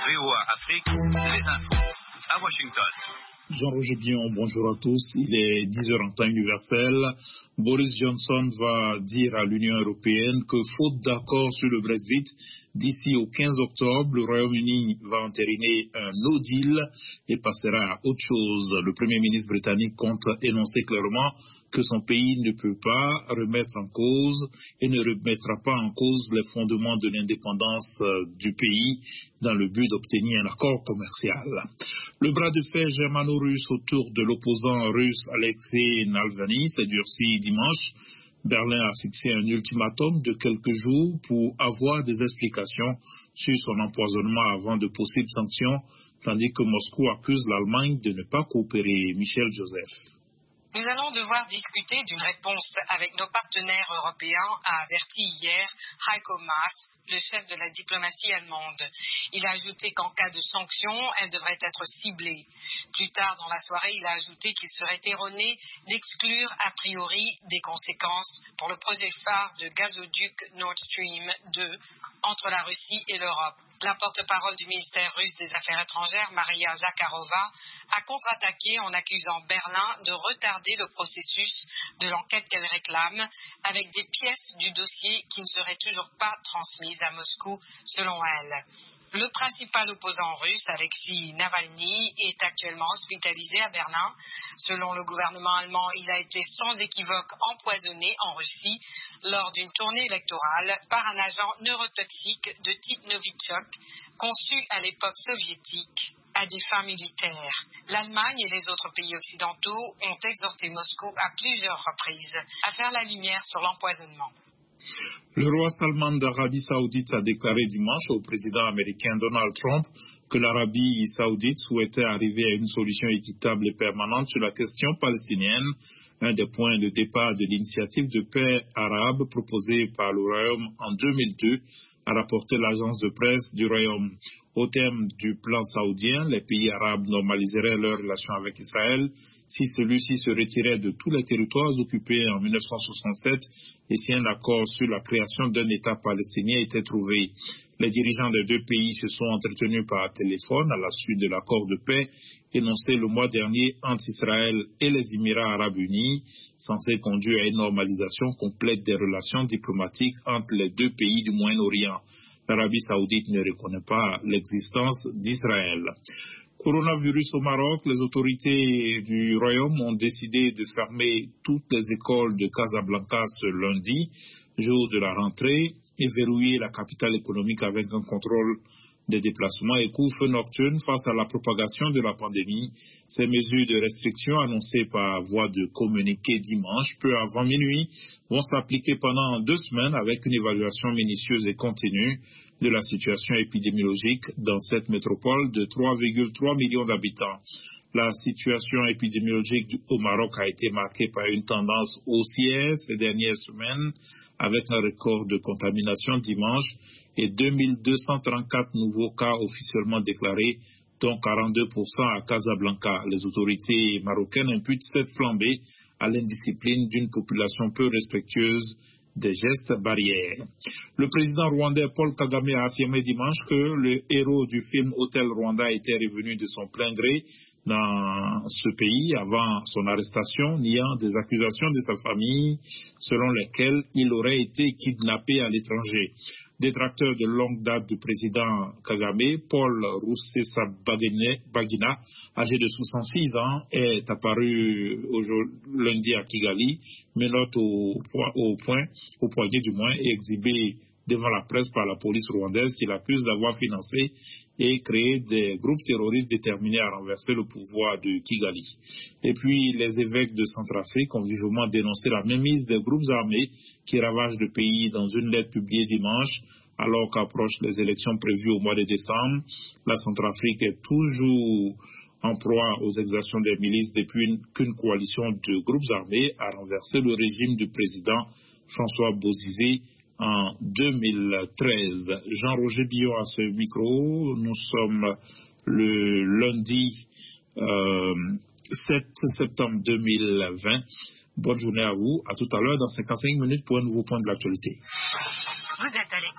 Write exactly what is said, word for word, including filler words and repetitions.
V O A Afrique, les infos à Washington. Jean-Roger Bion, bonjour à tous. Il est dix heures en temps universel. Boris Johnson va dire à l'Union européenne que, faute d'accord sur le Brexit, d'ici au quinze octobre, le Royaume-Uni va entériner un no deal et passera à autre chose. Le Premier ministre britannique compte énoncer clairement que son pays ne peut pas remettre en cause et ne remettra pas en cause les fondements de l'indépendance du pays dans le but d'obtenir un accord commercial. Le bras de fer germano-russe autour de l'opposant russe Alexei Navalny s'est durci dimanche. Berlin a fixé un ultimatum de quelques jours pour avoir des explications sur son empoisonnement avant de possibles sanctions, tandis que Moscou accuse l'Allemagne de ne pas coopérer. Michel Joseph. Nous allons devoir discuter d'une réponse avec nos partenaires européens, a averti hier Heiko Maas, le chef de la diplomatie allemande. Il a ajouté qu'en cas de sanctions, elles devraient être ciblées. Plus tard dans la soirée, il a ajouté qu'il serait erroné d'exclure a priori des conséquences pour le projet phare de gazoduc Nord Stream deux entre la Russie et l'Europe. La porte-parole du ministère russe des Affaires étrangères, Maria Zakharova, a contre-attaqué en accusant Berlin de retarder le processus de l'enquête qu'elle réclame avec des pièces du dossier qui ne seraient toujours pas transmises à Moscou, selon elle. Le principal opposant russe, Alexei Navalny, est actuellement hospitalisé à Berlin. Selon le gouvernement allemand, il a été sans équivoque empoisonné en Russie lors d'une tournée électorale par un agent neurotoxique de type Novichok, conçu à l'époque soviétique à des fins militaires. L'Allemagne et les autres pays occidentaux ont exhorté Moscou à plusieurs reprises à faire la lumière sur l'empoisonnement. Le roi Salman d'Arabie Saoudite a déclaré dimanche au président américain Donald Trump que l'Arabie Saoudite souhaitait arriver à une solution équitable et permanente sur la question palestinienne, un des points de départ de l'initiative de paix arabe proposée par le Royaume en deux mille deux, a rapporté l'agence de presse du Royaume. Au terme du plan saoudien, les pays arabes normaliseraient leurs relations avec Israël si celui-ci se retirait de tous les territoires occupés en mille neuf cent soixante-sept et si un accord sur la création d'un État palestinien était trouvé. Les dirigeants des deux pays se sont entretenus par téléphone à la suite de l'accord de paix énoncé le mois dernier entre Israël et les Émirats arabes unis, censé conduire à une normalisation complète des relations diplomatiques entre les deux pays du Moyen-Orient. L'Arabie saoudite ne reconnaît pas l'existence d'Israël. Coronavirus au Maroc, les autorités du Royaume ont décidé de fermer toutes les écoles de Casablanca ce lundi, jour de la rentrée, et verrouiller la capitale économique avec un contrôle des déplacements et couvre-feu nocturne face à la propagation de la pandémie. Ces mesures de restriction annoncées par voie de communiqué dimanche, peu avant minuit, vont s'appliquer pendant deux semaines avec une évaluation minutieuse et continue de la situation épidémiologique dans cette métropole de trois virgule trois millions d'habitants. La situation épidémiologique au Maroc a été marquée par une tendance haussière ces dernières semaines, avec un record de contamination dimanche et deux mille deux cent trente-quatre nouveaux cas officiellement déclarés, dont quarante-deux pour cent à Casablanca. Les autorités marocaines imputent cette flambée à l'indiscipline d'une population peu respectueuse des gestes barrières. Le président rwandais Paul Kagame a affirmé dimanche que le héros du film Hôtel Rwanda était revenu de son plein gré dans ce pays avant son arrestation, niant des accusations de sa famille selon lesquelles il aurait été kidnappé à l'étranger. Détracteur de longue date du président Kagame, Paul Rusesabagina, âgé de soixante-six ans, est apparu lundi à Kigali, menotte au, au, point, au poignet du moins, et exhibé devant la presse par la police rwandaise qui l'accuse d'avoir financé et créé des groupes terroristes déterminés à renverser le pouvoir de Kigali. Et puis, les évêques de Centrafrique ont vivement dénoncé la mainmise des groupes armés qui ravagent le pays dans une lettre publiée dimanche, alors qu'approchent les élections prévues au mois de décembre. La Centrafrique est toujours en proie aux exactions des milices depuis qu'une coalition de groupes armés a renversé le régime du président François Bozizé en deux mille treize. Jean-Roger Bion à ce micro. Nous sommes le lundi euh, sept septembre deux mille vingt. Bonne journée à vous. À tout à l'heure dans cinquante-cinq minutes pour un nouveau point de l'actualité. Vous êtes à l'écoute.